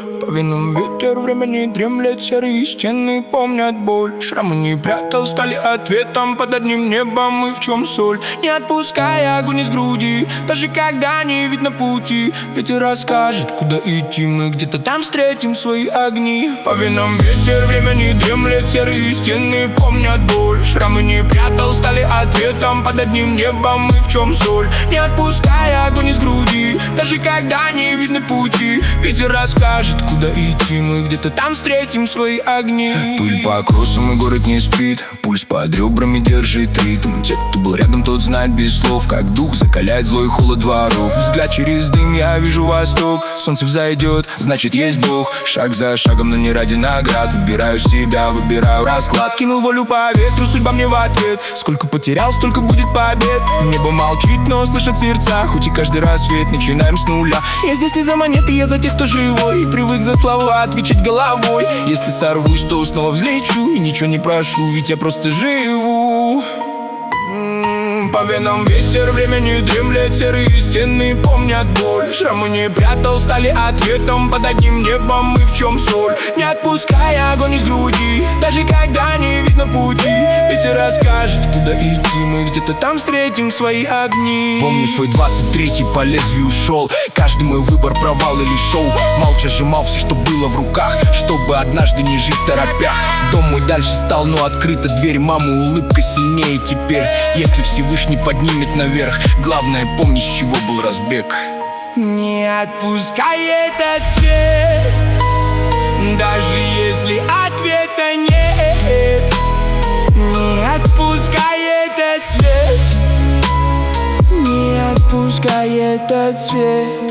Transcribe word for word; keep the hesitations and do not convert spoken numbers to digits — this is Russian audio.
По венам ветер времени дремлет, серые стены помнят боль. Шрамы не прятал, стали ответом под одним небом. И в чем соль? Не отпуская огонь из груди, даже когда не видно пути. Ветер расскажет, куда идти, мы где-то там встретим свои огни. По венам ветер времени дремлет, серые стены помнят боль. Шрамы не прятал, стали ответом под одним небом. И в чем соль? Не отпуская огонь из груди, даже когда не видно пути. Ветер расскажет, куда идти, мы где-то там встретим свои огни. Пыль по кроссам, и город не спит, пульс под ребрами держит ритм. Те, кто был рядом, тот знает без слов, как дух закаляет злой холод дворов. Взгляд через дым, я вижу восток. Солнце взойдет, значит есть Бог. Шаг за шагом, но не ради наград. Выбираю себя, выбираю расклад. Кинул волю по ветру, судьба мне в ответ. Сколько потерял, столько будет побед. Небо молчит, но слышат сердца, хоть и каждый рассвет начинаем с нуля. Я здесь не за монеты, я за тех, кто живой, и привык за слова отвечать головой. Если сорвусь, то снова взлечу, и ничего не прошу, ведь я просто живу. По венам ветер времени дремлет, серые стены помнят боль. Шрамы не прятал, стали ответом под одним небом. И в чем соль? Не отпуская огонь из груди, даже когда не видно пути. Ветер расскажет, куда идти, мы где-то там встретим свои огни. Помню свой двадцать третий, по лезвию шел. Каждый мой выбор провал или шоу. Молча сжимал все, что было в руках, чтобы однажды не жить в торопях. Дом мой дальше стал, но открыта дверь. Мамы улыбка сильнее теперь. Если Всевышний поднимет наверх, главное помни, с чего был разбег. Не отпускай этот свет, даже если ответа нет. Не отпускай этот свет, не отпускай этот свет.